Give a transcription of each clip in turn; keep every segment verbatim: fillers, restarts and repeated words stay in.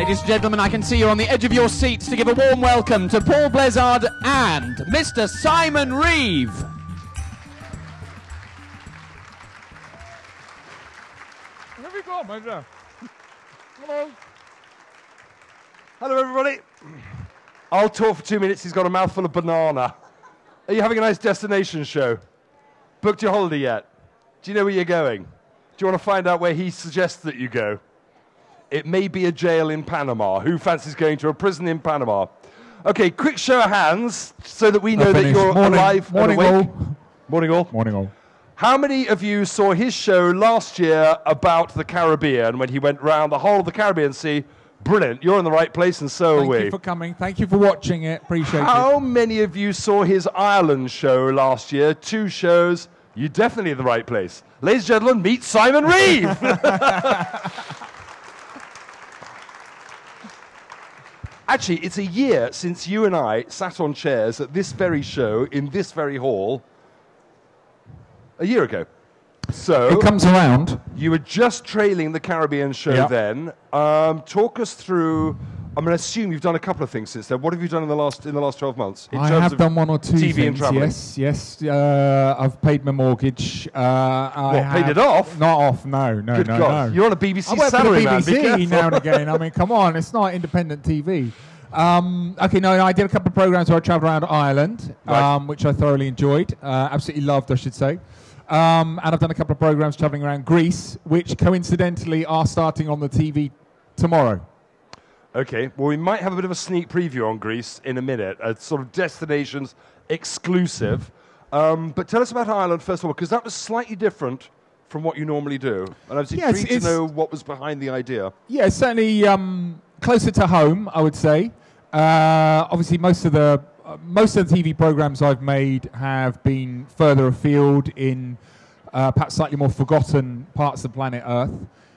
Ladies and gentlemen, I can see you on the edge of your seats to give a warm welcome to Paul Blezard and Mister Simon Reeve. Where have you gone, my dear? Hello. Hello, everybody. I'll talk for two minutes. He's got a mouthful of banana. Are you having a nice destination show? Booked your holiday yet? Do you know where you're going? Do you want to find out where he suggests that you go? It may be a jail in Panama. Who fancies going to a prison in Panama? Okay, quick show of hands so that we know that you're morning, alive morning and awake. all. Morning all. Morning all. How many of you saw his show last year about the Caribbean when he went round the whole of the Caribbean Sea? Brilliant. You're in the right place and so Thank are we. you for coming. Thank you for watching it. Appreciate How it. many of you saw his Ireland show last year? Two shows. You're definitely in the right place. Ladies and gentlemen, meet Simon Reeve. Actually, it's a year since you and I sat on chairs at this very show in this very hall a year ago. So It comes around. you were just trailing the Caribbean show Yep. then. Um, talk us through. I'm going to assume you've done a couple of things since then. What have you done in the last in the last twelve months? In I terms have of done one or two T V and things. travelling? Yes, yes. Uh, I've paid my mortgage. Uh, I What, have paid it off? Not off. No, no, Good no, God. no. You're on a B B C I work for the salary, B B man. Be C careful. now and again. I mean, come on, it's not independent T V. Um, okay, no, no, I did a couple of programs where I travelled around Ireland, Right. um, which I thoroughly enjoyed, uh, absolutely loved, I should say. Um, and I've done a couple of programs travelling around Greece, which coincidentally are starting on the T V tomorrow. Okay, well, we might have a bit of a sneak preview on Greece in a minute, a sort of destinations exclusive. Um, but tell us about Ireland, first of all, because that was slightly different from what you normally do. And I was Yes, intrigued to it's- know what was behind the idea. Yeah, certainly um, closer to home, I would say. Uh, obviously, most of the uh, most of the T V programs I've made have been further afield in uh, perhaps slightly more forgotten parts of planet Earth.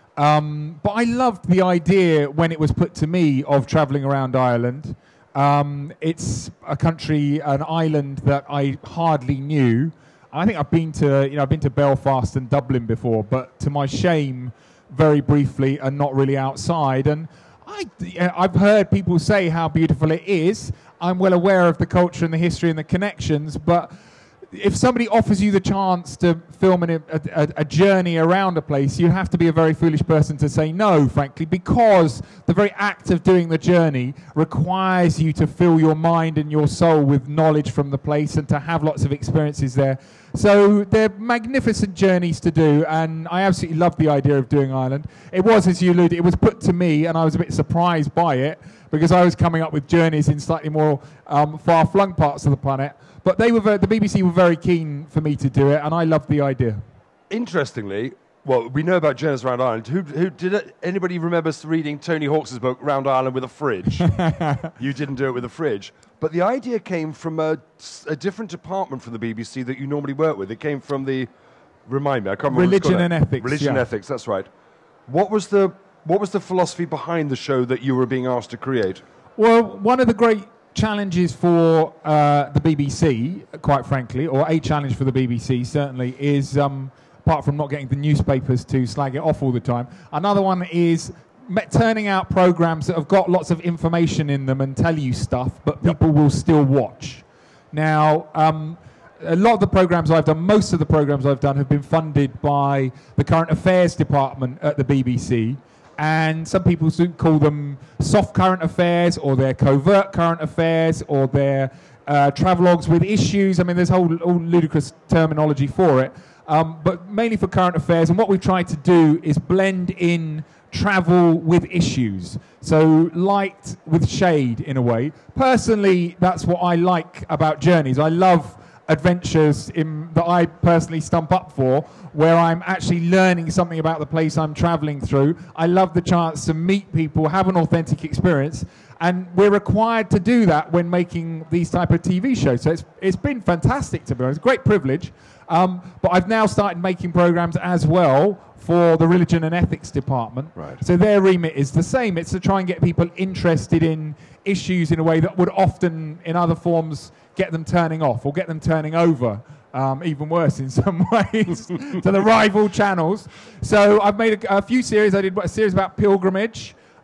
Um, but I loved the idea when it was put to me of travelling around Ireland. Um, it's a country, an island that I hardly knew. I think I've been to, you know, I've been to Belfast and Dublin before, but to my shame, very briefly and not really outside. And I, I've heard people say how beautiful it is. I'm well aware of the culture and the history and the connections, but if somebody offers you the chance to film an, a, a, a journey around a place, you have to be a very foolish person to say no, frankly, because the very act of doing the journey requires you to fill your mind and your soul with knowledge from the place and to have lots of experiences there. So they're magnificent journeys to do, and I absolutely love the idea of doing Ireland. It was, as you alluded, it was put to me, and I was a bit surprised by it, because I was coming up with journeys in slightly more um, far-flung parts of the planet. But they were very, the B B C were very keen for me to do it, and I loved the idea. Interestingly, well, we know about journeys around Ireland. Who, who did it, anybody remember reading Tony Hawk's book, Round Ireland with a Fridge? You didn't do it with a fridge. But the idea came from a, a different department from the B B C that you normally work with. It came from the, remind me, I can't remember. what it's Religion called. and ethics, Religion and yeah. ethics, that's right. What was the what was the philosophy behind the show that you were being asked to create? Well, one of the great challenges for uh, the B B C, quite frankly, or a challenge for the B B C certainly, is um, apart from not getting the newspapers to slag it off all the time, another one is me- turning out programs that have got lots of information in them and tell you stuff, but people will still watch. Now, um, a lot of the programs I've done, most of the programs I've done have been funded by the Current Affairs Department at the B B C. And some people call them soft current affairs, or they're covert current affairs, or they're uh, travelogues with issues. I mean, there's whole, whole ludicrous terminology for it, um, but mainly for current affairs. And what we've tried to do is blend in travel with issues. So light with shade, in a way. Personally, that's what I like about journeys. I love adventures in, that I personally stump up for, where I'm actually learning something about the place I'm traveling through. I love the chance to meet people, have an authentic experience, and we're required to do that when making these type of T V shows. So it's it's been fantastic, to be honest, great privilege. Um, but I've now started making programs as well for the Religion and Ethics Department. Right. So their remit is the same. It's to try and get people interested in issues in a way that would often, in other forms, get them turning off or get them turning over, um, even worse in some ways, to the rival channels. So I've made a, a few series. I did a series about pilgrimage.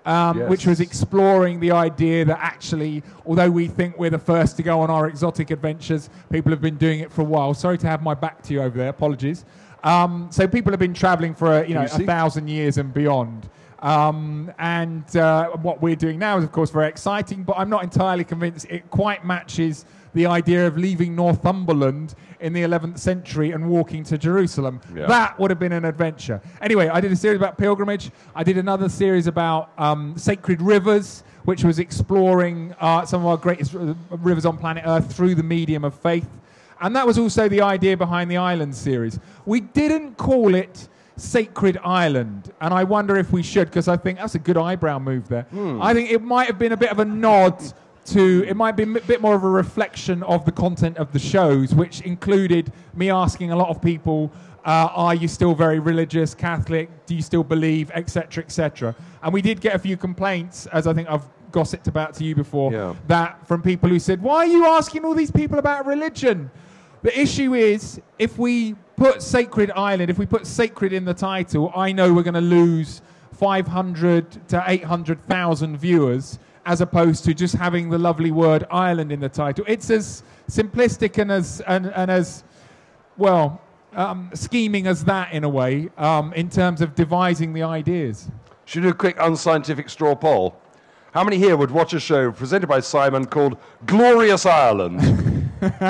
um, Yes. which was exploring the idea that actually, although we think we're the first to go on our exotic adventures, people have been doing it for a while. Sorry to have my back to you over there. Apologies. Um, so people have been traveling for a, you know, you a see? thousand years and beyond. Um, and uh, what we're doing now is, of course, very exciting, but I'm not entirely convinced it quite matches the idea of leaving Northumberland in the eleventh century and walking to Jerusalem. Yeah. That would have been an adventure. Anyway, I did a series about pilgrimage. I did another series about um, sacred rivers, which was exploring uh, some of our greatest r- rivers on planet Earth through the medium of faith. And that was also the idea behind the Island series. We didn't call it Sacred Island, and I wonder if we should, because I think that's a good eyebrow move there. Hmm. I think it might have been a bit of a nod to, it might be a bit more of a reflection of the content of the shows, which included me asking a lot of people, uh, are you still very religious, Catholic, do you still believe, etc, et cetera. And we did get a few complaints, as I think I've gossiped about to you before, Yeah. that from people who said, why are you asking all these people about religion? The issue is, if we put Sacred Island, if we put sacred in the title, I know we're going to lose five hundred to eight hundred thousand viewers, as opposed to just having the lovely word island in the title. It's as simplistic and as, and, and as well, um, scheming as that in a way, um, in terms of devising the ideas. Should we do a quick unscientific straw poll? How many here would watch a show presented by Simon called Glorious Ireland?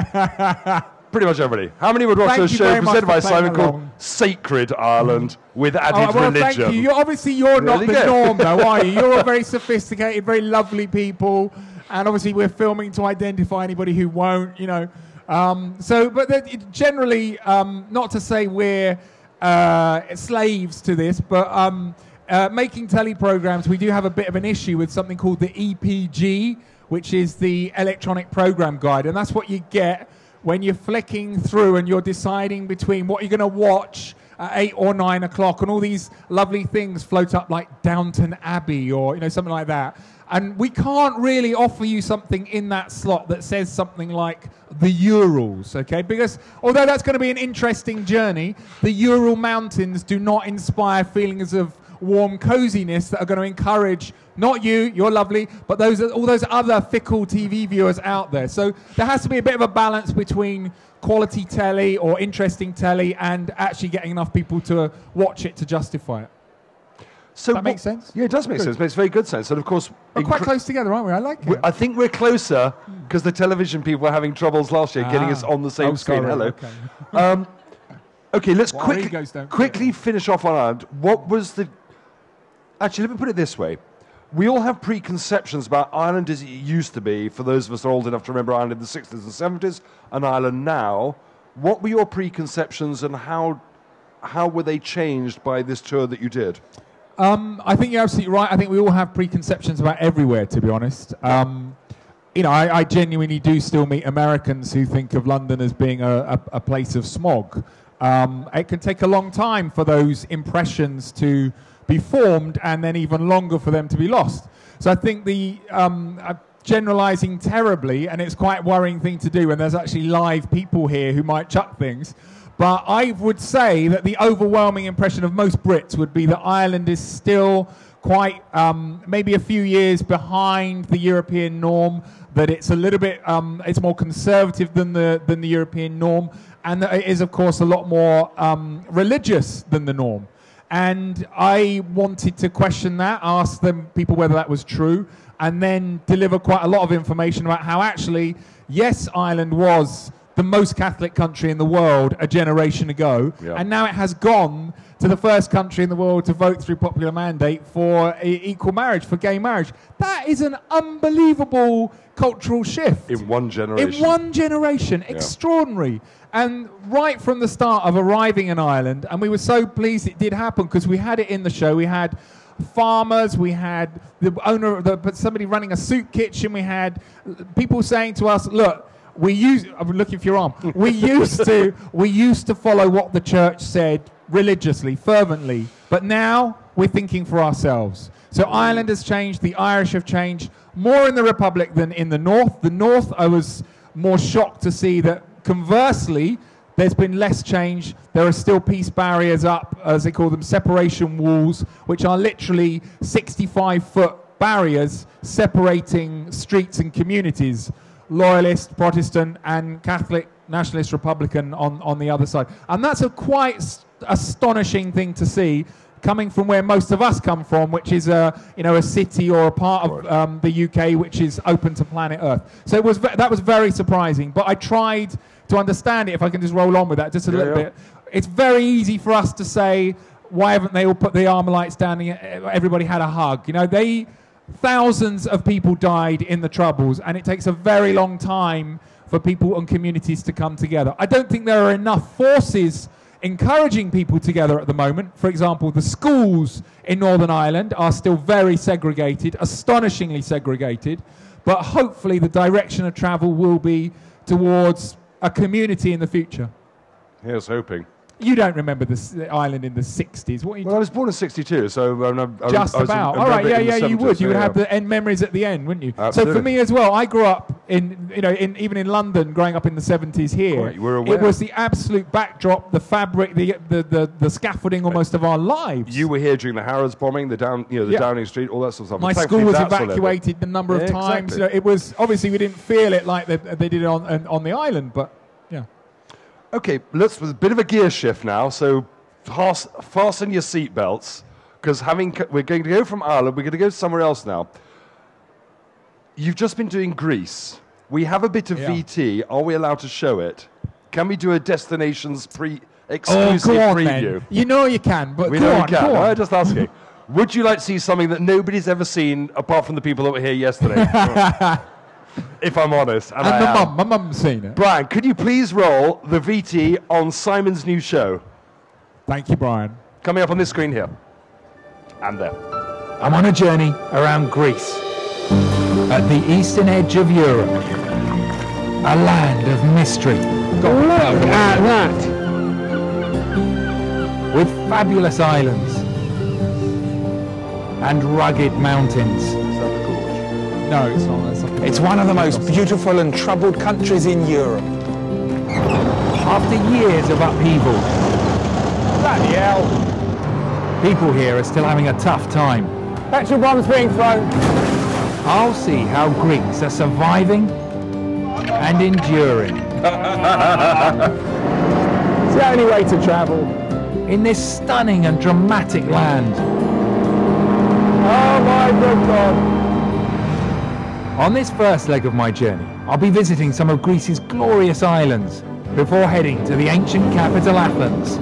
Pretty much everybody. How many would watch Thank a you show very much presented by for playing Simon called along. Sacred Ireland with added Oh, well, religion? thank you. You're, obviously, you're There not you the go. norm, though, are you? You're all very sophisticated, very lovely people, and obviously we're filming to identify anybody who won't, you know. Um, so, but the, it generally, um, not to say we're uh, slaves to this, but um, uh, making telly programs, we do have a bit of an issue with something called the E P G, which is the Electronic Program Guide, and that's what you get when you're flicking through and you're deciding between what you're going to watch at eight or nine o'clock, and all these lovely things float up like Downton Abbey or, you know, something like that. And we can't really offer you something in that slot that says something like the Urals, okay? Because although that's going to be an interesting journey, the Ural Mountains do not inspire feelings of warm coziness that are going to encourage not you, you're lovely, but those all those other fickle T V viewers out there. So there has to be a bit of a balance between quality telly or interesting telly and actually getting enough people to watch it to justify it. So That makes what- sense? Yeah, it does make Good. sense. It makes very good sense. And of course, We're quite incre- close together, aren't we? I like we- it. I think we're closer because the television people were having troubles last year getting Ah. us on the same Oh, screen. sorry. Hello. Okay. Um, okay, let's Well, our quickly, egos don't quickly finish off on Ireland. What was the... Actually, let me put it this way. We all have preconceptions about Ireland as it used to be, for those of us that are old enough to remember Ireland in the sixties and seventies, and Ireland now. What were your preconceptions and how, how were they changed by this tour that you did? Um, I think you're absolutely right. I think we all have preconceptions about everywhere, to be honest. Um, you know, I, I genuinely do still meet Americans who think of London as being a, a, a place of smog. Um, it can take a long time for those impressions to be formed, and then even longer for them to be lost. So I think the um, uh, generalising terribly, and it's quite a worrying thing to do when there's actually live people here who might chuck things. But I would say that the overwhelming impression of most Brits would be that Ireland is still quite um, maybe a few years behind the European norm, that it's a little bit, um, it's more conservative than the, than the European norm, and that it is, of course, a lot more um, religious than the norm. And I wanted to question that, ask them people whether that was true, and then deliver quite a lot of information about how actually, yes, Ireland was the most Catholic country in the world a generation ago, Yeah. and now it has gone to the first country in the world to vote through popular mandate for e- equal marriage, for gay marriage. That is an unbelievable cultural shift. In one generation. In one generation. Extraordinary. And right from the start of arriving in Ireland, and we were so pleased it did happen because we had it in the show, we had farmers, we had the owner of the, but somebody running a soup kitchen, we had people saying to us, look, we use, I'm looking for your arm, we used to, we used to follow what the church said religiously, fervently, but now we're thinking for ourselves. So Ireland has changed, the Irish have changed, more in the Republic than in the North. The North, I was more shocked to see that conversely, there's been less change. There are still peace barriers up, as they call them, separation walls, which are literally sixty-five foot barriers separating streets and communities, Loyalist, Protestant, and Catholic, Nationalist, Republican on, on the other side. And that's a quite st- astonishing thing to see, coming from where most of us come from, which is a you know a city or a part of um, the U K which is open to planet Earth. So it was ve- that was very surprising. But I tried to understand it. If I can just roll on with that just a yeah, little yeah. bit, it's very easy for us to say, why haven't they all put the Armalites down? And everybody had a hug. You know, they thousands of people died in the Troubles, and it takes a very long time for people and communities to come together. I don't think there are enough forces encouraging people together at the moment. For example, the schools in Northern Ireland are still very segregated, astonishingly segregated, but hopefully the direction of travel will be towards a community in the future. Here's hoping. You don't remember this, the island in the sixties. What are you Well, I was born in sixty-two, so um, I, I, Just I was about. in, All right, yeah, in the yeah, you seventies, would. You would yeah. have the end memories at the end, wouldn't you? Absolutely. So for me as well, I grew up in, you know, in even in London, growing up in the seventies here. Right, you were aware. It was the absolute backdrop, the fabric, the the the, the scaffolding almost of our lives. You were here during the Harrods bombing, the down, you know, the Yeah. Downing Street, all that sort of stuff. My And school thankfully was that's all over. evacuated a number of Yeah, times. exactly. You know, it was obviously we didn't feel it like they, they did on, on on the island, but yeah. Okay, let's with a bit of a gear shift now. So fast, fasten your seatbelts, because having c- we're going to go from Ireland, we're going to go somewhere else now. You've just been doing Greece. We have a bit of Yeah. V T. Are we allowed to show it? Can we do a destinations pre Oh, exclusive go on preview? then. You know you can, but We go know on, you can. go on. I'm just asking. Would you like to see something that nobody's ever seen apart from the people that were here yesterday? If I'm honest, and, And I the am. mum, my mum's seen it. Brian, could you please roll the V T on Simon's new show? Thank you, Brian. Coming up on this screen here. And there. I'm on a journey around Greece, at the eastern edge of Europe, a land of mystery. Look at that! With fabulous islands and rugged mountains. No, it's not. That's not It's one of the most beautiful and troubled countries in Europe. After years of upheaval, Bloody hell! people here are still having a tough time. Petrol bombs being thrown. I'll see how Greeks are surviving and enduring It's the only way to travel. in this stunning and dramatic land. Oh my good God! On this first leg of my journey, I'll be visiting some of Greece's glorious islands before heading to the ancient capital Athens.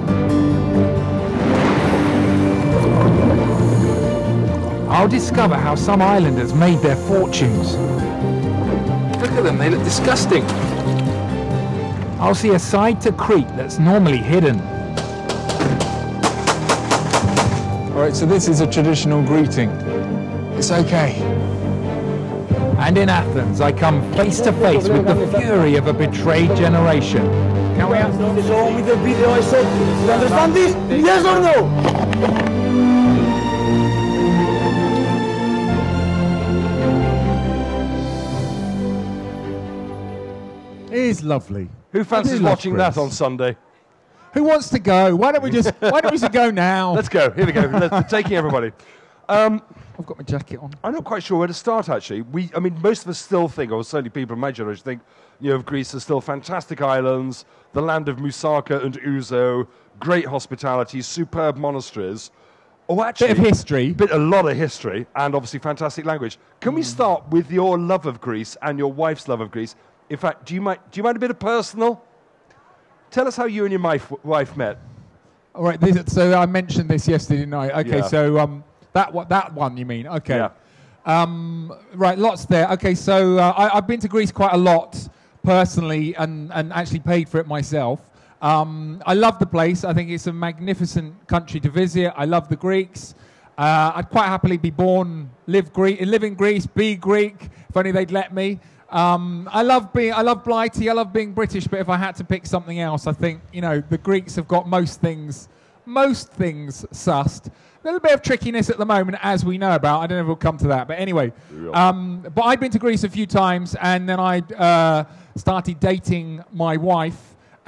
I'll discover how some islanders made their fortunes. Look at them, they look disgusting. I'll see a side to Crete that's normally hidden. All right, so this is a traditional greeting. It's okay. And in Athens, I come face to face with the fury of a betrayed generation. Can we have Show me the video I said. You understand this? Yes or no? It is lovely. Who fancies love watching that Greece. on Sunday? Who wants to go? Why don't we just? Why don't we just go now? Let's go. Here we go. Let's, taking everybody. Um, I've got my jacket on. I'm not quite sure where to start, actually. We, I mean, most of us still think, or certainly people in my generation think, you know, of Greece as still fantastic islands, the land of Moussaka and Ouzo, great hospitality, superb monasteries. Oh, actually, Bit of history. bit a lot of history, and obviously fantastic language. Can we start with your love of Greece and your wife's love of Greece? In fact, do you mind? Do you mind a bit of personal? Tell us how you and your wife, wife met. All right. This, so I mentioned this yesterday night. Okay. Yeah. So um, that one, that one you mean? Okay. Yeah. Um, right. Lots there. Okay. So uh, I, I've been to Greece quite a lot personally, and and actually paid for it myself. Um, I love the place. I think it's a magnificent country to visit. I love the Greeks. Uh, I'd quite happily be born, live Greek, live in Greece, be Greek, if only they'd let me. Um, I love being, I love Blighty, I love being British, but if I had to pick something else, I think, you know, the Greeks have got most things, most things sussed. A little bit of trickiness at the moment, as we know about. I don't know if we'll come to that, but anyway. Um, but I'd been to Greece a few times, and then I uh, started dating my wife,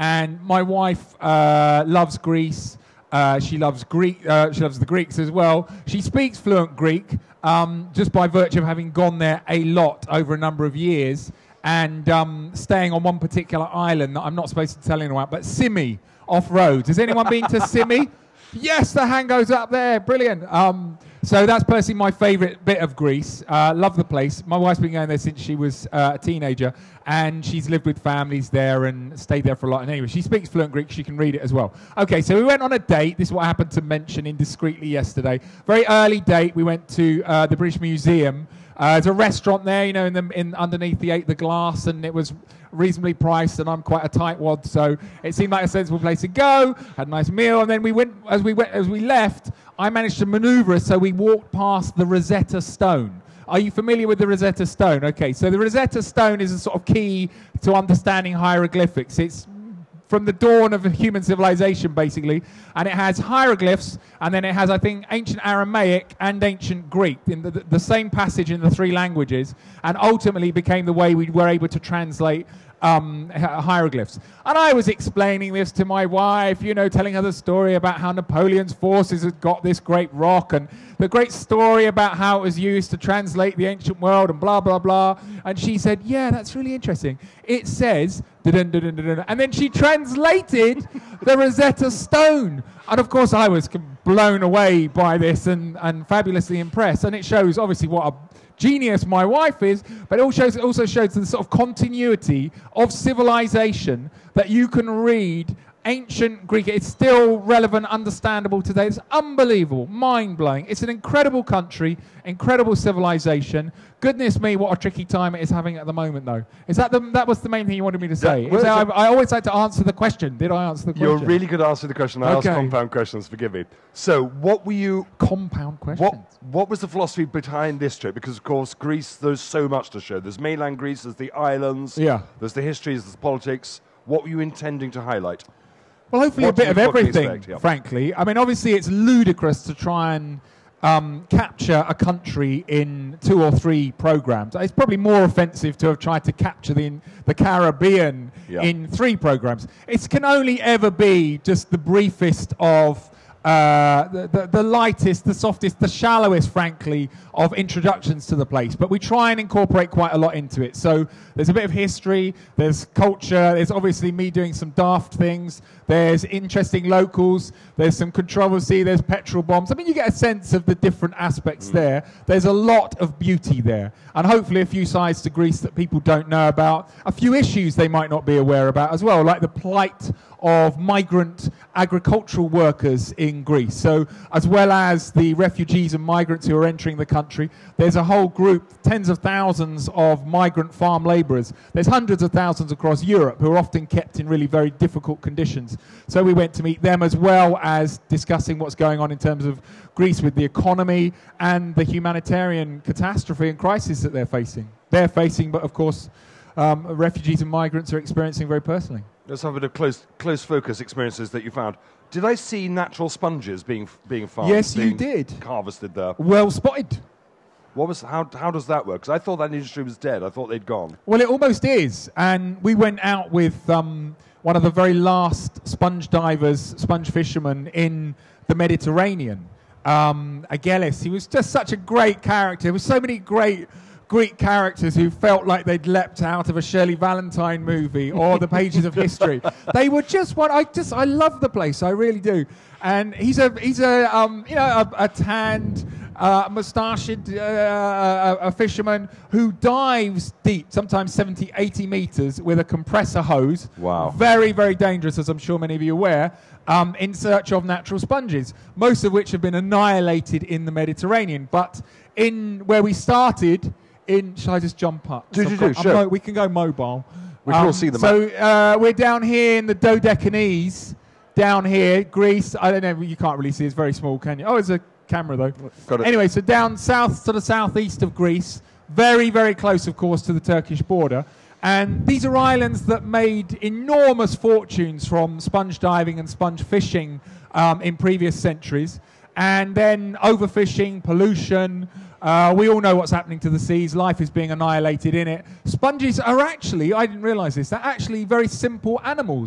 And my wife uh, loves Greece. Uh, she loves Greek. Uh, she loves the Greeks as well. She speaks fluent Greek um, just by virtue of having gone there a lot over a number of years and um, staying on one particular island that I'm not supposed to tell anyone about, but Simi off Rhodes. Has anyone been to Simi? Yes, the hand goes up there. Brilliant. Um, so that's personally my favourite bit of Greece. Uh, love the place. My wife's been going there since she was uh, a teenager, and she's lived with families there and stayed there for a lot. And anyway, she speaks fluent Greek. She can read it as well. Okay, so we went on a date. This is what I happened to mention indiscreetly yesterday. Very early date. We went to uh, the British Museum. Uh, there's a restaurant there, you know, in the in underneath the the glass, and it was reasonably priced, and I'm quite a tightwad, so it seemed like a sensible place to go. Had a nice meal, and then we went as we went as we left. I managed to manoeuvre us so we walked past the Rosetta Stone. Are you familiar with the Rosetta Stone? Okay, so the Rosetta Stone is a sort of key to understanding hieroglyphics. It's from the dawn of human civilization, basically, and it has hieroglyphs, and then it has, I think, ancient Aramaic and ancient Greek in the, the, the same passage in the three languages, and ultimately became the way we were able to translate um, hieroglyphs. And I was explaining this to my wife, you know, telling her the story about how Napoleon's forces had got this great rock, and the great story about how it was used to translate the ancient world, and blah, blah, blah. And she said, yeah, that's really interesting. It says, dun, dun, dun, dun, dun, and then she translated the Rosetta Stone. And of course, I was blown away by this and, and fabulously impressed. And it shows, obviously, what a genius my wife is, but it also shows, it also shows the sort of continuity of civilization that you can read ancient Greek. It's still relevant, understandable today. It's unbelievable, mind-blowing. It's an incredible country, incredible civilization. Goodness me, what a tricky time it is having at the moment, though. Is that the, that was the main thing you wanted me to say? Yeah, well, Is that, so I, I always like to answer the question. Did I answer the question? You're really good at answering the question. I Okay. asked compound questions, forgive me. So what were you... Compound questions. What, what was the philosophy behind this trip? Because, of course, Greece, there's so much to show. There's mainland Greece, there's the islands, Yeah. there's the histories, there's the politics. What were you intending to highlight? Well, hopefully What a bit do of we- what can we everything, expect? Yeah. frankly. I mean, obviously it's ludicrous to try and um, capture a country in two or three programs. It's probably more offensive to have tried to capture the, the Caribbean Yeah. in three programs. It can only ever be just the briefest of uh, the, the, the lightest, the softest, the shallowest, frankly, of introductions to the place. But we try and incorporate quite a lot into it. So there's a bit of history, there's culture, there's obviously me doing some daft things, there's interesting locals, there's some controversy, there's petrol bombs. I mean, you get a sense of the different aspects Mm. there. There's a lot of beauty there. And hopefully a few sides to Greece that people don't know about, a few issues they might not be aware about as well, like the plight of migrant agricultural workers in Greece. So as well as the refugees and migrants who are entering the country, there's a whole group, tens of thousands of migrant farm labourers. There's hundreds of thousands across Europe who are often kept in really very difficult conditions. So we went to meet them as well as discussing what's going on in terms of Greece with the economy and the humanitarian catastrophe and crisis that they're facing. They're facing, but of course, um, refugees and migrants are experiencing very personally. Let's have a bit of close, close focus experiences that you found. Did I see natural sponges being being farmed? Yes, you being did. Harvested there. Well spotted. What was how how does that work? Because I thought that industry was dead. I thought they'd gone. Well, it almost is. And we went out with um, one of the very last sponge divers, sponge fishermen in the Mediterranean, um, Agelis. He was just such a great character. There were so many great Greek characters who felt like they'd leapt out of a Shirley Valentine movie or the pages of history. They were just what I just I love the place. I really do. And he's a he's a um, you know a, a tanned, uh, moustached uh, a, a fisherman who dives deep, sometimes seventy, eighty meters with a compressor hose. Wow. Very, very dangerous, as I'm sure many of you are aware, um, in search of natural sponges, most of which have been annihilated in the Mediterranean. But in where we started, in shall I just jump up? Do, So do, I've got- do, I'm sure. mo- we can go mobile. We can all see the So uh, we're down here in the Dodecanese, down here, Greece. I don't know, you can't really see, it's very small, can you? Oh, there's a camera though. Got it. Anyway, so down south to the southeast of Greece, very, very close, of course, to the Turkish border. And these are islands that made enormous fortunes from sponge diving and sponge fishing um, in previous centuries. And then overfishing, pollution. Uh, we all know what's happening to the seas. Life is being annihilated in it. Sponges are actually, I didn't realize this, they're actually very simple animals.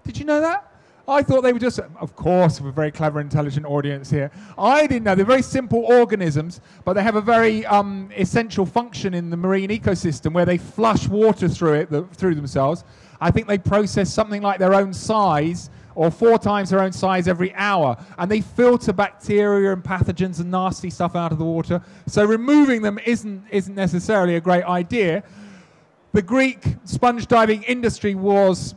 Did you know that? I thought they were just, of course, we're a very clever, intelligent audience here. I didn't know. They're very simple organisms, but they have a very um, essential function in the marine ecosystem where they flush water through it, the, through themselves. I think they process something like their own size, or four times their own size every hour. And they filter bacteria and pathogens and nasty stuff out of the water. So removing them isn't, isn't necessarily a great idea. The Greek sponge diving industry was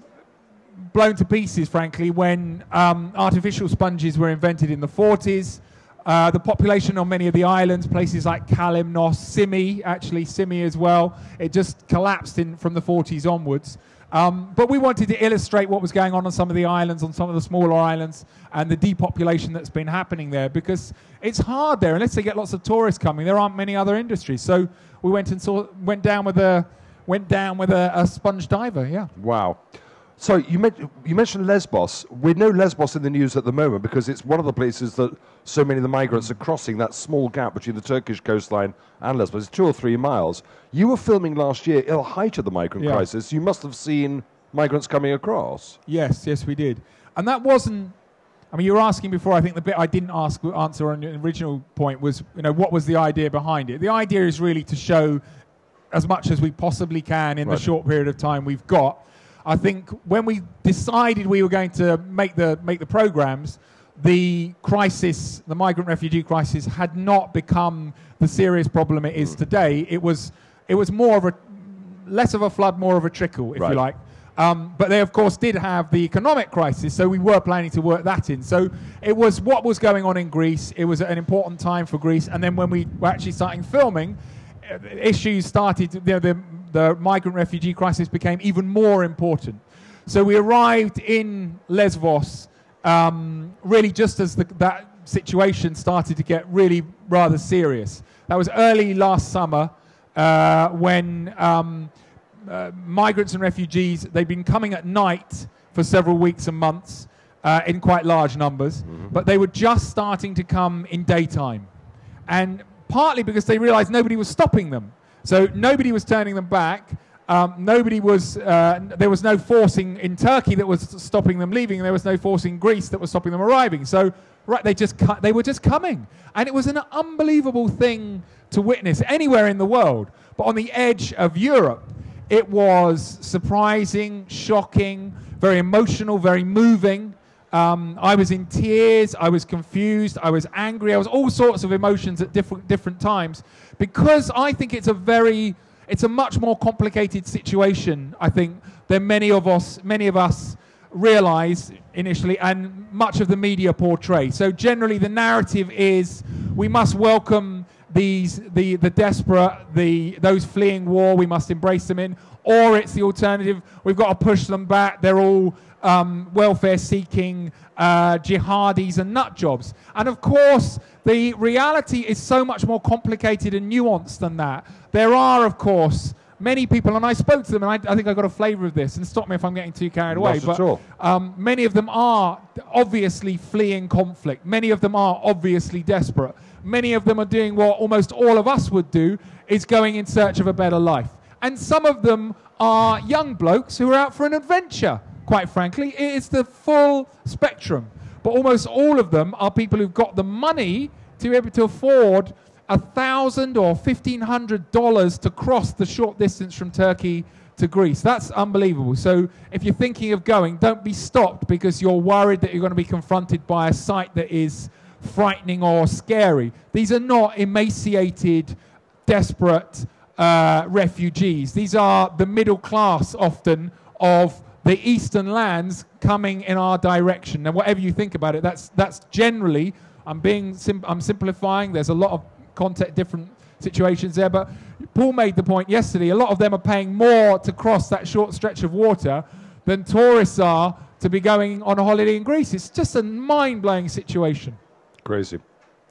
blown to pieces, frankly, when um, artificial sponges were invented in the forties. Uh, the population on many of the islands, places like Kalymnos, Symi, actually Symi as well, it just collapsed in from the forties onwards. Um, but we wanted to illustrate what was going on on some of the islands, on some of the smaller islands, and the depopulation that's been happening there, because it's hard there. Unless they get lots of tourists coming, there aren't many other industries. So we went and saw, went down with a, went down with a, a sponge diver. Yeah. Wow. So you, met, you mentioned Lesbos. We know Lesbos in the news at the moment because it's one of the places that so many of the migrants are crossing, that small gap between the Turkish coastline and Lesbos. It's two or three miles. You were filming last year at the height of the migrant Yeah. crisis. You must have seen migrants coming across. Yes, yes, we did. And that wasn't, I mean, you were asking before, I think the bit I didn't ask, answer on your original point was, you know, what was the idea behind it? The idea is really to show as much as we possibly can in Right. the short period of time we've got. I think when we decided we were going to make the make the programs, the crisis, the migrant refugee crisis, had not become the serious problem it is today. It was it was more of a less of a flood, more of a trickle, if Right. you like. Um, but they, of course, did have the economic crisis, so we were planning to work that in. So it was what was going on in Greece. It was an important time for Greece. And then when we were actually starting filming, uh, issues started, you know, the, the migrant refugee crisis became even more important. So we arrived in Lesbos um, really just as the, that situation started to get really rather serious. That was early last summer uh, when um, uh, migrants and refugees, they've been coming at night for several weeks and months uh, in quite large numbers, mm-hmm. but they were just starting to come in daytime. And partly because they realized nobody was stopping them. So nobody was turning them back. Um, nobody was, uh, there was no forcing in Turkey that was stopping them leaving. And there was no force in Greece that was stopping them arriving. So right, they just cu- they were just coming. And it was an unbelievable thing to witness anywhere in the world. But on the edge of Europe, it was surprising, shocking, very emotional, very moving. Um, I was in tears, I was confused, I was angry, I was all sorts of emotions at different different times, because I think it's a very, it's a much more complicated situation, I think, than many of us, many of us realize initially, and much of the media portray. So generally the narrative is we must welcome these, the, the desperate, the, those fleeing war, we must embrace them in, or it's the alternative, we've got to push them back, they're all Um, welfare-seeking uh, jihadis and nut jobs. And of course, the reality is so much more complicated and nuanced than that. There are, of course, many people, and I spoke to them, and I, I think I got a flavour of this, and stop me if I'm getting too carried away, Not but at all. Um, many of them are obviously fleeing conflict. Many of them are obviously desperate. Many of them are doing what almost all of us would do, is going in search of a better life. And some of them are young blokes who are out for an adventure. Quite frankly, it is the full spectrum. But almost all of them are people who've got the money to be able to afford a thousand or fifteen hundred dollars to cross the short distance from Turkey to Greece. That's unbelievable. So if you're thinking of going, don't be stopped because you're worried that you're going to be confronted by a sight that is frightening or scary. These are not emaciated, desperate uh, refugees. These are the middle class often of the eastern lands coming in our direction. Now, whatever you think about it, that's that's generally, I'm being, sim- I'm simplifying. There's a lot of context, different situations there. But Paul made the point yesterday. A lot of them are paying more to cross that short stretch of water than tourists are to be going on a holiday in Greece. It's just a mind-blowing situation. Crazy.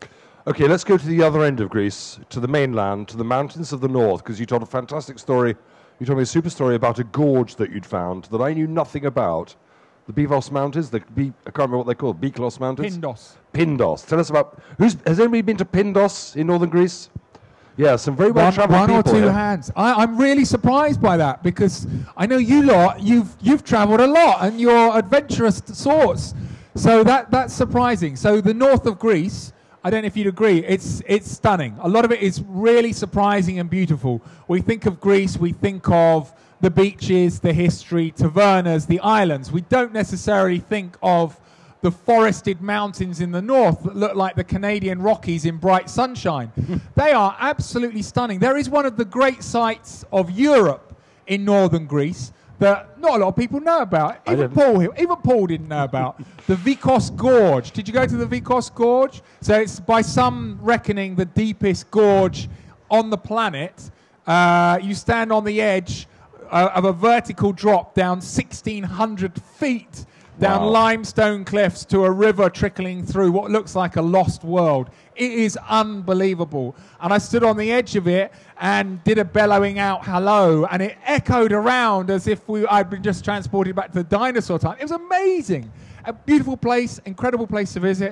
Okay, let's go to the other end of Greece, to the mainland, to the mountains of the north, because you told a fantastic story. You told me a super story about a gorge that you'd found that I knew nothing about. The Bivos Mountains, the B- I can't remember what they're called, Biklos Mountains? Pindos. Pindos. Tell us about, who's, has anybody been to Pindos in northern Greece? Yeah, some very well One, travelled one or people two here. hands. I, I'm really surprised by that because I know you lot. You've you've travelled a lot and you're adventurous sorts. So that that's surprising. So the north of Greece, I don't know if you'd agree. It's it's stunning. A lot of it is really surprising and beautiful. We think of Greece, we think of the beaches, the history, tavernas, the islands. We don't necessarily think of the forested mountains in the north that look like the Canadian Rockies in bright sunshine. They are absolutely stunning. There is one of the great sights of Europe in northern Greece that not a lot of people know about. Even Paul, even Paul didn't know about. The Vikos Gorge. Did you go to the Vikos Gorge? So it's by some reckoning the deepest gorge on the planet. Uh, you stand on the edge uh, of a vertical drop down sixteen hundred feet. Down Wow. limestone cliffs to a river trickling through what looks like a lost world. It is unbelievable. And I stood on the edge of it and did a bellowing out hello, and it echoed around as if we, I'd been just transported back to the dinosaur time. It was amazing. A beautiful place, incredible place to visit.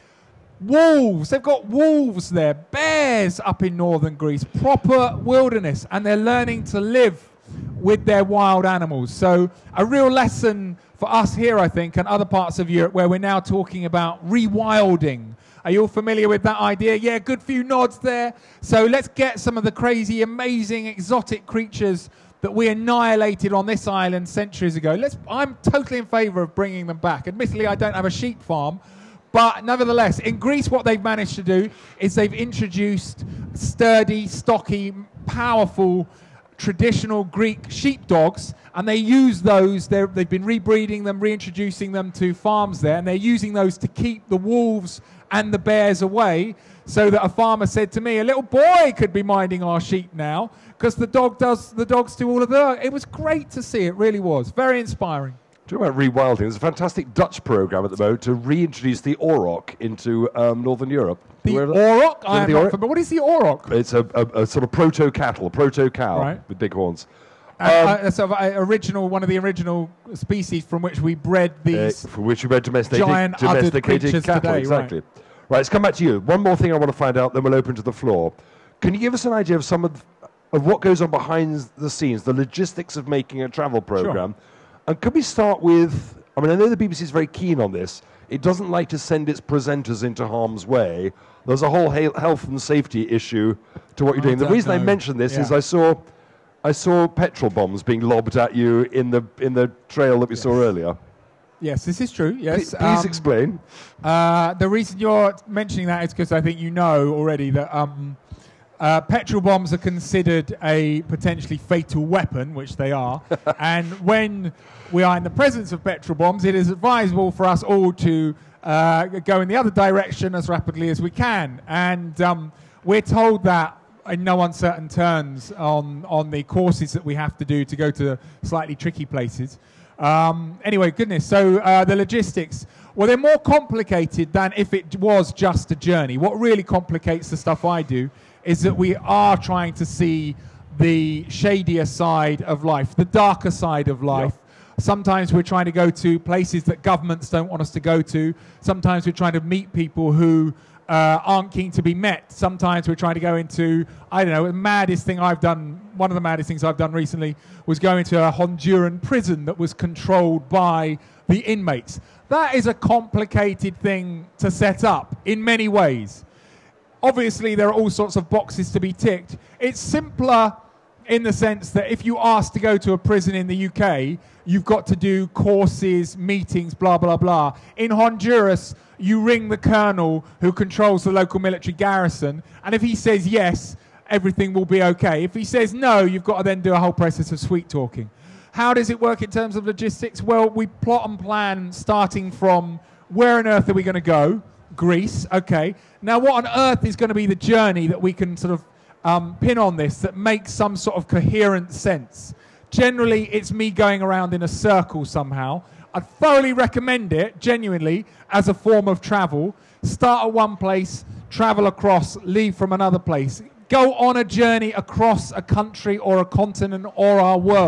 Wolves, they've got wolves there, bears up in northern Greece, proper wilderness, and they're learning to live with their wild animals. So a real lesson for us here, I think, and other parts of Europe where we're now talking about rewilding. Are you all familiar with that idea? Yeah, good few nods there. So let's get some of the crazy, amazing, exotic creatures that we annihilated on this island centuries ago. Let's, I'm totally in favour of bringing them back. Admittedly, I don't have a sheep farm, but nevertheless, in Greece, what they've managed to do is they've introduced sturdy, stocky, powerful, traditional Greek sheepdogs, and they use those. They've been rebreeding them, reintroducing them to farms there, and they're using those to keep the wolves and the bears away, so that a farmer said to me, a little boy could be minding our sheep now because the dog does the dogs do all of the. It was great to see. It really was very inspiring. Talking about rewilding, there's a fantastic Dutch program at the moment to reintroduce the auroch into um, Northern Europe. The Where- auroch? I am the not auroch? familiar. What is the auroch? It's a, a, a sort of proto-cattle, a proto-cow Right. with big horns. Uh, uh, sort of, uh, original, one of the original species from which we bred Uh, these. for which we bred domesticated, giant uddered domesticated creatures cattle. today, Exactly. Right. right, let's come back to you. One more thing I want to find out, then we'll open to the floor. Can you give us an idea of some of, of what goes on behind the scenes, the logistics of making a travel program? And could we start with, I mean, I know the B B C is very keen on this. It doesn't like to send its presenters into harm's way. There's a whole he- health and safety issue to what you're I doing. The don't reason I know. mention this Yeah. is I saw, I saw petrol bombs being lobbed at you in the in the trail that we saw earlier. Yes, this is true. Yes. Please, please Um, explain. Uh, the reason you're mentioning that is because I think you know already that um, uh, petrol bombs are considered a potentially fatal weapon, which they are. And when we are in the presence of petrol bombs, it is advisable for us all to uh, go in the other direction as rapidly as we can. And um, we're told that in no uncertain terms on, on the courses that we have to do to go to slightly tricky places. Um, anyway, goodness, so uh, the logistics, well, they're more complicated than if it was just a journey. What really complicates the stuff I do is that we are trying to see the shadier side of life, the darker side of life. Sometimes we're trying to go to places that governments don't want us to go to. Sometimes we're trying to meet people who uh, aren't keen to be met. Sometimes we're trying to go into, I don't know, the maddest thing I've done, one of the maddest things I've done recently was go into a Honduran prison that was controlled by the inmates. That is a complicated thing to set up in many ways. Obviously, there are all sorts of boxes to be ticked. It's simpler in the sense that if you ask to go to a prison in the U K, you've got to do courses, meetings, blah, blah, blah. In Honduras, you ring the colonel who controls the local military garrison, and if he says yes, everything will be okay. If he says no, you've got to then do a whole process of sweet talking. How does it work in terms of logistics? Well, we plot and plan starting from where on earth are we going to go? Greece, okay. Now, what on earth is going to be the journey that we can sort of um, pin on this that makes some sort of coherent sense? Generally, it's me going around in a circle somehow. I thoroughly recommend it, genuinely, as a form of travel. Start at one place, travel across, leave from another place. Go on a journey across a country or a continent or our world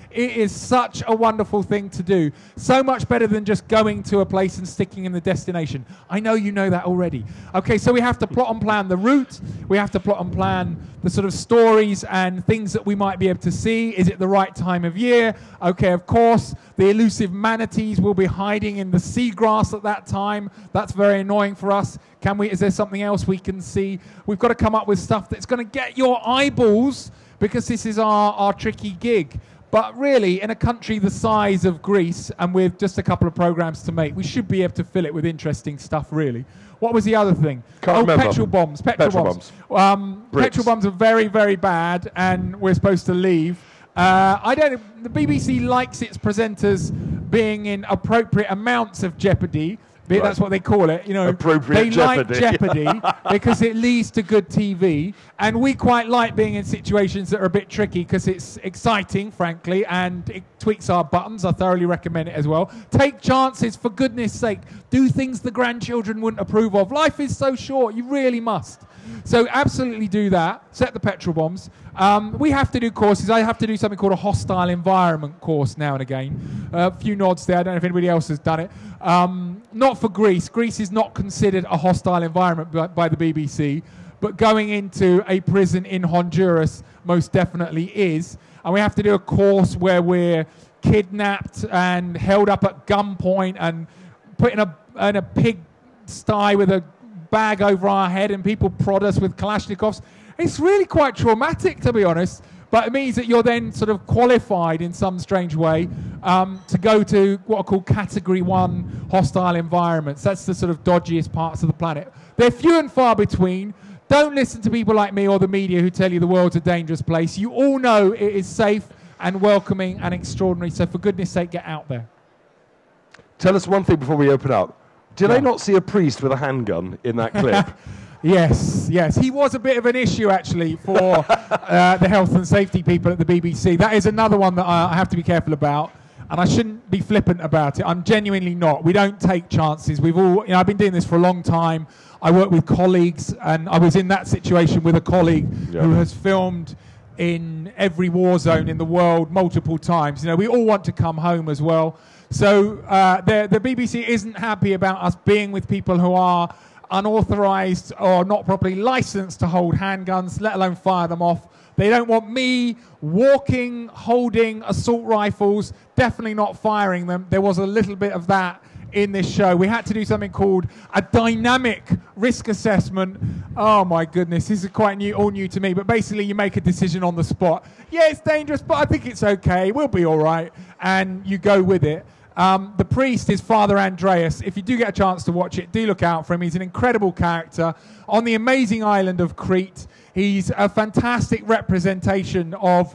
It is such a wonderful thing to do. So much better than just going to a place and sticking in the destination. I know you know that already. Okay, so we have to plot and plan the route. We have to plot and plan the sort of stories and things that we might be able to see. Is it the right time of year? Okay, of course, the elusive manatees will be hiding in the seagrass at that time. That's very annoying for us. Can we? Is there something else we can see? We've got to come up with stuff that's going to get your eyeballs, because this is our, our tricky gig. But really, in a country the size of Greece and with just a couple of programs to make, we should be able to fill it with interesting stuff, really. What was the other thing? Can't oh, remember. petrol bombs. Petrol, Petrol bombs. bombs. Um, petrol bombs are very, very bad, and we're supposed to leave. Uh, I don't. The B B C likes its presenters being in appropriate amounts of jeopardy. Right. That's what they call it, you know. Appropriate they jeopardy. like jeopardy because it leads to good T V, and we quite like being in situations that are a bit tricky because it's exciting, frankly, and it tweaks our buttons. I thoroughly recommend it as well. Take chances, for goodness sake. Do things the grandchildren wouldn't approve of. Life is so short, you really must. So absolutely do that. Set the petrol bombs. Um, we have to do courses. I have to do something called a hostile environment course now and again. A uh, few nods there. I don't know if anybody else has done it. Um, not for Greece. Greece is not considered a hostile environment by, by the B B C. But going into a prison in Honduras most definitely is. And we have to do a course where we're kidnapped and held up at gunpoint and put in a, in a pig sty with a bag over our head, and people prod us with Kalashnikovs. It's really quite traumatic, to be honest, but it means that you're then sort of qualified in some strange way um, to go to what are called category one hostile environments. That's the sort of dodgiest parts of the planet. They're few and far between. Don't listen to people like me or the media who tell you the world's a dangerous place. You all know it is safe and welcoming and extraordinary, so for goodness sake, get out there. Tell us one thing before we open up. Did Yeah. I not see a priest with a handgun in that clip? Yes, yes. He was a bit of an issue, actually, for uh, the health and safety people at the B B C. That is another one that I I have to be careful about, and I shouldn't be flippant about it. I'm genuinely not. We don't take chances. We've all, you know, I've been doing this for a long time. I work with colleagues, and I was in that situation with a colleague Yeah. who has filmed in every war zone in the world multiple times. You know, we all want to come home as well. So uh, the, the B B C isn't happy about us being with people who are unauthorized or not properly licensed to hold handguns, let alone fire them off. They don't want me walking, holding assault rifles, definitely not firing them. There was a little bit of that in this show. We had to do something called a dynamic risk assessment. Oh my goodness, this is quite new, all new to me, but basically you make a decision on the spot. Yeah, it's dangerous, but I think it's okay. We'll be all right. And you go with it. Um, the priest is Father Andreas. If you do get a chance to watch it, do look out for him. He's an incredible character on the amazing island of Crete. He's a fantastic representation of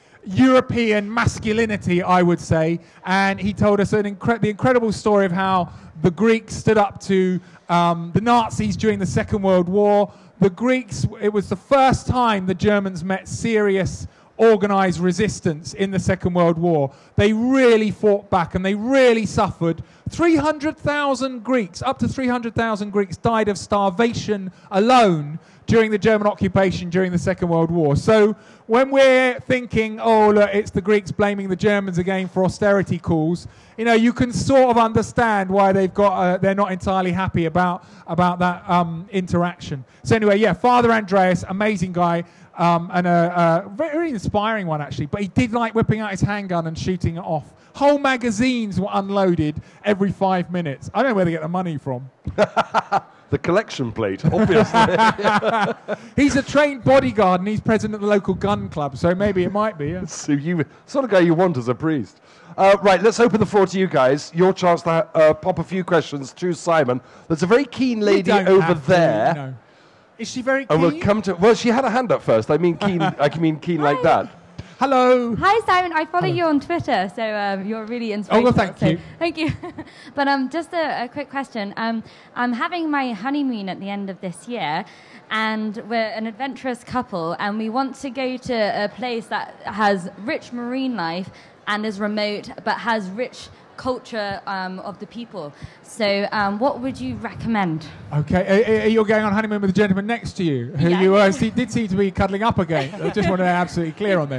European masculinity, I would say. And he told us an incre- the incredible story of how the Greeks stood up to um, the Nazis during the Second World War. The Greeks, it was the first time the Germans met serious organised resistance in the Second World War. They really fought back and they really suffered. three hundred thousand Greeks, up to three hundred thousand Greeks died of starvation alone during the German occupation during the Second World War. So when we're thinking, oh, look, it's the Greeks blaming the Germans again for austerity calls, you know, you can sort of understand why they've got, uh, they're not entirely happy about, about that um, interaction. So anyway, yeah, Father Andreas, amazing guy. Um, and a, a very inspiring one, actually. But he did like whipping out his handgun and shooting it off. Whole magazines were unloaded every five minutes. I don't know where they get the money from. The collection plate, obviously. He's a trained bodyguard and he's president of the local gun club, so maybe it might be. Yeah. So you, sort of guy you want as a priest. Uh, right, let's open the floor to you guys. Your chance to uh, pop a few questions to Simon. There's a very keen lady over there. To, you know. Is she very keen? And we'll come to. Well, she had a hand up first. I mean, keen. I mean, keen like that. Hello. Hi, Simon. I follow Hello. you on Twitter, so um, you're really inspirational. Oh, well, thank so you. Thank you. But um, just a, a quick question. Um, I'm having my honeymoon at the end of this year, and we're an adventurous couple, and we want to go to a place that has rich marine life and is remote, but has rich culture um, of the people. So um, what would you recommend? Okay, are, are you going on honeymoon with the gentleman next to you, who Yeah. you uh, see, did seem to be cuddling up again? I just want to be absolutely clear on this.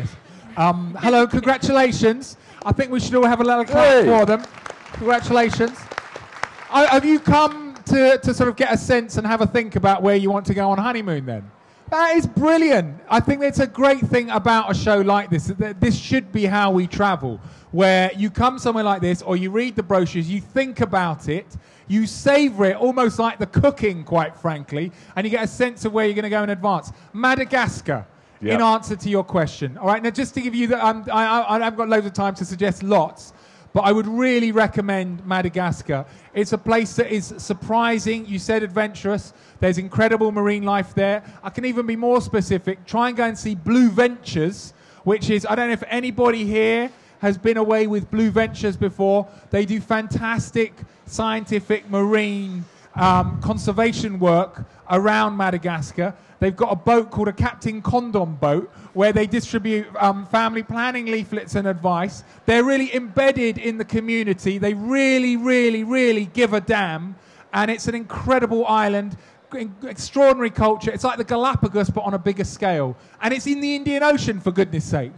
Um, hello, congratulations. I think we should all have a little clap Hey. for them. Congratulations. Uh, have you come to, to sort of get a sense and have a think about where you want to go on honeymoon then? That is brilliant. I think it's a great thing about a show like this. That this should be how we travel, where you come somewhere like this or you read the brochures, you think about it, you savour it, almost like the cooking, quite frankly, and you get a sense of where you're going to go in advance. Madagascar. Yeah. In answer to your question. All right, now just to give you the, um, I, I, I haven't got loads of time to suggest lots, but I would really recommend Madagascar. It's a place that is surprising. You said adventurous. There's incredible marine life there. I can even be more specific. Try and go and see Blue Ventures, which is, I don't know if anybody here has been away with Blue Ventures before. They do fantastic scientific marine um, conservation work around Madagascar. They've got a boat called a Captain Condom boat where they distribute um, family planning leaflets and advice. They're really embedded in the community. They really, really, really give a damn. And it's an incredible island, extraordinary culture. It's like the Galapagos, but on a bigger scale. And it's in the Indian Ocean, for goodness sake.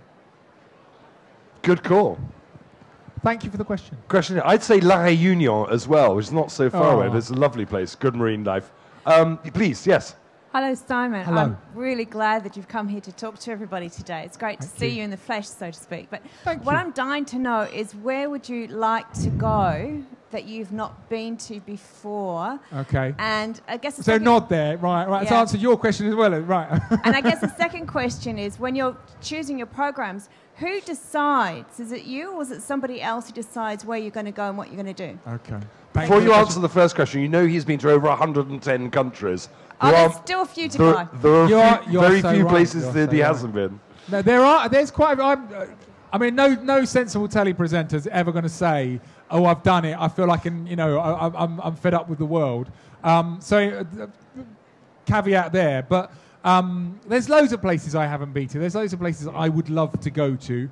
Good call. Thank you for the question. Question. I'd say La Réunion as well, which is not so far Oh. away. It's a lovely place. Good marine life. Um, please, yes. Hello, Simon. Hello. I'm really glad that you've come here to talk to everybody today. It's great to Thank see you. you in the flesh, so to speak. But Thank what you. I'm dying to know is where would you like to go that you've not been to before? Okay. And I guess the So second, nod there. Right, right. To Yeah. answer your question as well. Right. and I guess the second question is when you're choosing your programs, who decides? Is it you or is it somebody else who decides where you're going to go and what you're going to do? Okay. Before you answer the first question, you know he's been to over one hundred ten countries. Oh, There there's are- still a few to there, go. there are You're- few, you're very so few right. places You're that so he right. hasn't been. No, there are. There's quite. I'm, uh, I mean, no, no sensible telly presenter is ever going to say, "Oh, I've done it. I feel like, an, you know, I, I'm, I'm fed up with the world." Um, so, uh, caveat there. But um, there's loads of places I haven't been to. There's loads of places I would love to go to.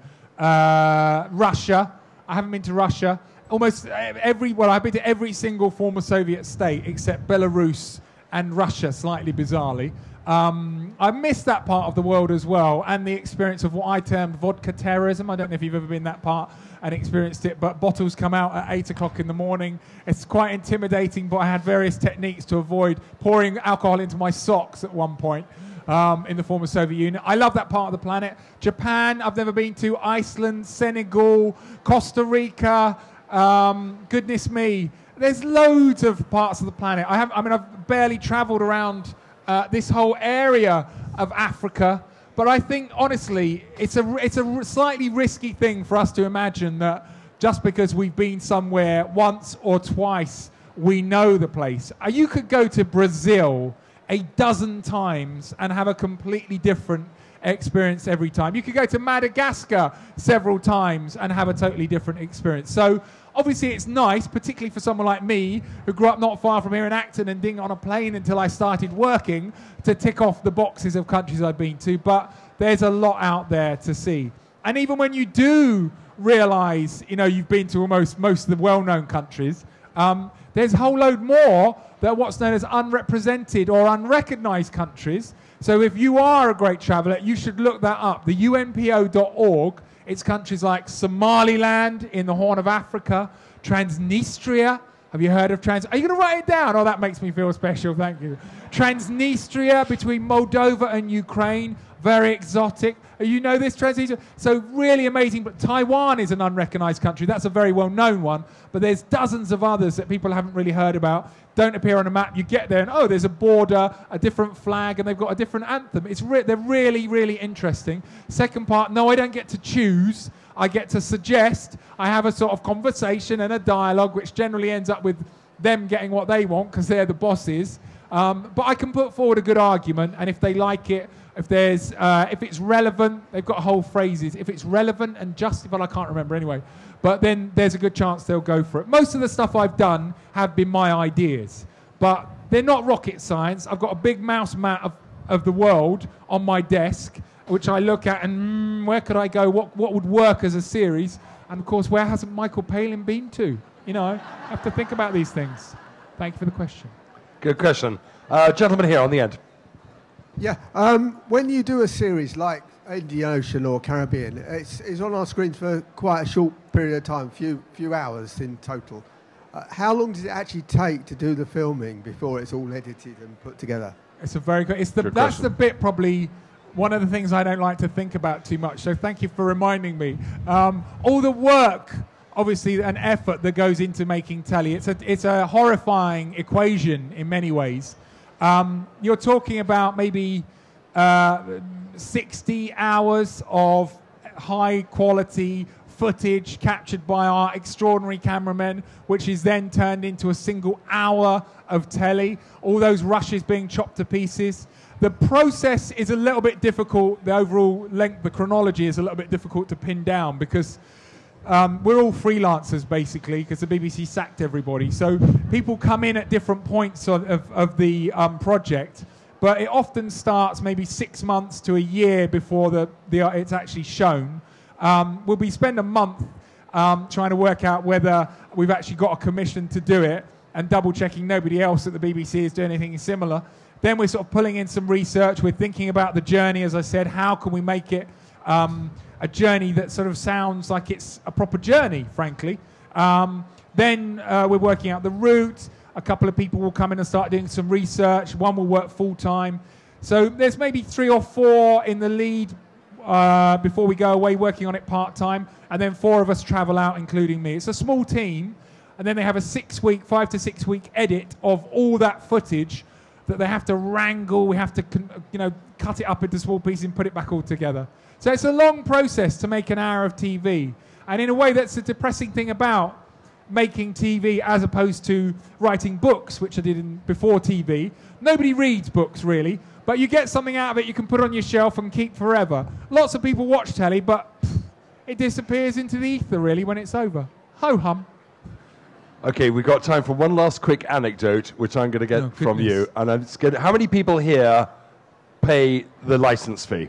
Uh, Russia. I haven't been to Russia. Almost every. Well, I've been to every single former Soviet state except Belarus and Russia, slightly bizarrely. Um, I missed that part of the world as well, and the experience of what I termed vodka terrorism. I don't know if you've ever been that part and experienced it, but bottles come out at eight o'clock in the morning. It's quite intimidating, but I had various techniques to avoid pouring alcohol into my socks at one point um, in the former Soviet Union. I love that part of the planet. Japan, I've never been to. Iceland, Senegal, Costa Rica. Um, goodness me. There's loads of parts of the planet. I have. I mean, I've barely travelled around uh, this whole area of Africa, but I think honestly, it's a it's a r- slightly risky thing for us to imagine that just because we've been somewhere once or twice, we know the place. Uh, you could go to Brazil a dozen times and have a completely different experience every time. You could go to Madagascar several times and have a totally different experience. So obviously it's nice, particularly for someone like me who grew up not far from here in Acton and didn't get on a plane until I started working, to tick off the boxes of countries I've been to. But there's a lot out there to see. And even when you do realise, you know, you've been to almost most of the well-known countries, um, there's a whole load more that are what's known as unrepresented or unrecognised countries. So if you are a great traveller, you should look that up. The U N P O dot org, it's countries like Somaliland in the Horn of Africa, Transnistria. Have you heard of Trans... Are you going to write it down? Oh, that makes me feel special, thank you. Transnistria between Moldova and Ukraine, very exotic. You know this, Transnistria? So really amazing, but Taiwan is an unrecognised country. That's a very well-known one, but there's dozens of others that people haven't really heard about, don't appear on a map. You get there and, oh, there's a border, a different flag, and they've got a different anthem. It's re- They're really, really interesting. Second part, no, I don't get to choose. I get to suggest. I have a sort of conversation and a dialogue, which generally ends up with them getting what they want because they're the bosses. Um, but I can put forward a good argument, and if they like it, if there's, uh, if it's relevant, they've got whole phrases. If it's relevant and justified, I can't remember anyway. But then there's a good chance they'll go for it. Most of the stuff I've done have been my ideas, but they're not rocket science. I've got a big mouse mat of, of the world on my desk, which I look at and mm, where could I go? What what would work as a series? And of course, where hasn't Michael Palin been to? You know, I have to think about these things. Thank you for the question. Good question. Uh, gentleman here on the end. Yeah, um, when you do a series like Indian Ocean or Caribbean. It's, it's on our screens for quite a short period of time, few few hours in total. Uh, how long does it actually take to do the filming before it's all edited and put together? It's a very good. It's the Good that's question. the bit probably one of the things I don't like to think about too much. So thank you for reminding me. Um, all the work, obviously, and effort that goes into making telly. It's a it's a horrifying equation in many ways. Um, you're talking about maybe uh, sixty hours of high quality footage captured by our extraordinary cameramen, which is then turned into a single hour of telly, all those rushes being chopped to pieces. The process is a little bit difficult, the overall length, the chronology is a little bit difficult to pin down because um, we're all freelancers basically, because the B B C sacked everybody. So people come in at different points of, of, of the um, project, but it often starts maybe six months to a year before the, the, uh, it's actually shown. Um, we'll be spend a month um, trying to work out whether we've actually got a commission to do it and double checking nobody else at the B B C is doing anything similar. Then we're sort of pulling in some research. We're thinking about the journey, as I said. How can we make it um, a journey that sort of sounds like it's a proper journey, frankly? Um, then uh, we're working out the route. A couple of people will come in and start doing some research. One will work full time. So there's maybe three or four in the lead Uh, before we go away working on it part-time, and then four of us travel out, including me. It's a small team, and then they have a six-week, five to six-week edit of all that footage that they have to wrangle. We have to, con- you know, cut it up into small pieces and put it back all together. So it's a long process to make an hour of T V, and in a way that's the depressing thing about making T V as opposed to writing books, which I did in, before T V. Nobody reads books, really. But you get something out of it you can put on your shelf and keep forever. Lots of people watch telly, but pff, it disappears into the ether, really, when it's over. Ho-hum. Okay, we've got time for one last quick anecdote, which I'm going to get Oh, from goodness. you. And I'm just gonna, how many people here pay the license fee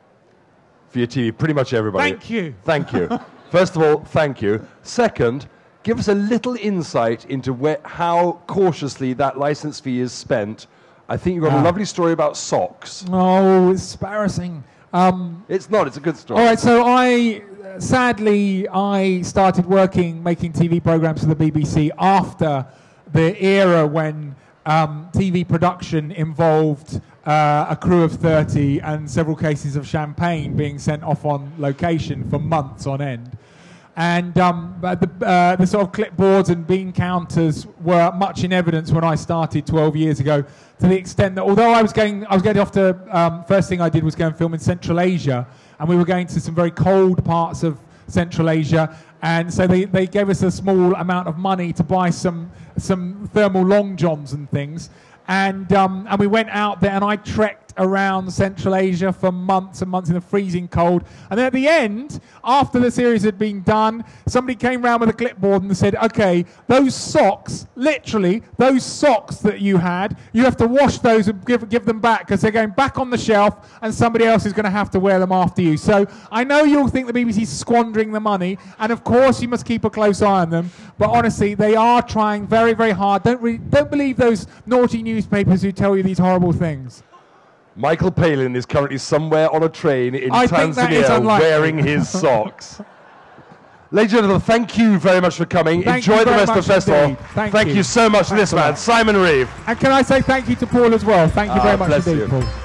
for your T V? Pretty much everybody. Thank you. Thank you. First of all, thank you. Second, give us a little insight into where, how cautiously that license fee is spent. I think you've got Ah. a lovely story about socks. Oh, it's embarrassing. Um, It's not, it's a good story. all right, so I, uh, sadly, I started working, making T V programs for the B B C after the era when um, T V production involved uh, a crew of thirty and several cases of champagne being sent off on location for months on end. And um, but the, uh, the sort of clipboards and bean counters were much in evidence when I started twelve years ago, to the extent that although I was going, I was going off to, um, first thing I did was go and film in Central Asia, and we were going to some very cold parts of Central Asia, and so they, they gave us a small amount of money to buy some some thermal long johns and things, and um, and we went out there, and I trekked around Central Asia for months and months in the freezing cold, and then at the end, after the series had been done, somebody came round with a clipboard and said, okay, those socks, literally, those socks that you had, you have to wash those and give, give them back, because they're going back on the shelf and somebody else is going to have to wear them after you. So I know you'll think the B B C's squandering the money, and of course you must keep a close eye on them, but honestly, they are trying very, very hard. Don't, re- don't believe those naughty newspapers who tell you these horrible things. Michael Palin is currently somewhere on a train in I think that is Tanzania unlikely. wearing his socks. Ladies and gentlemen, thank you very much for coming. Thank Enjoy you the very rest of the much festival. indeed. Thank you. you. so much to Thanks this a man, lot. Simon Reeve. And can I say thank you to Paul as well? Thank you Ah, very much bless indeed, you. Paul.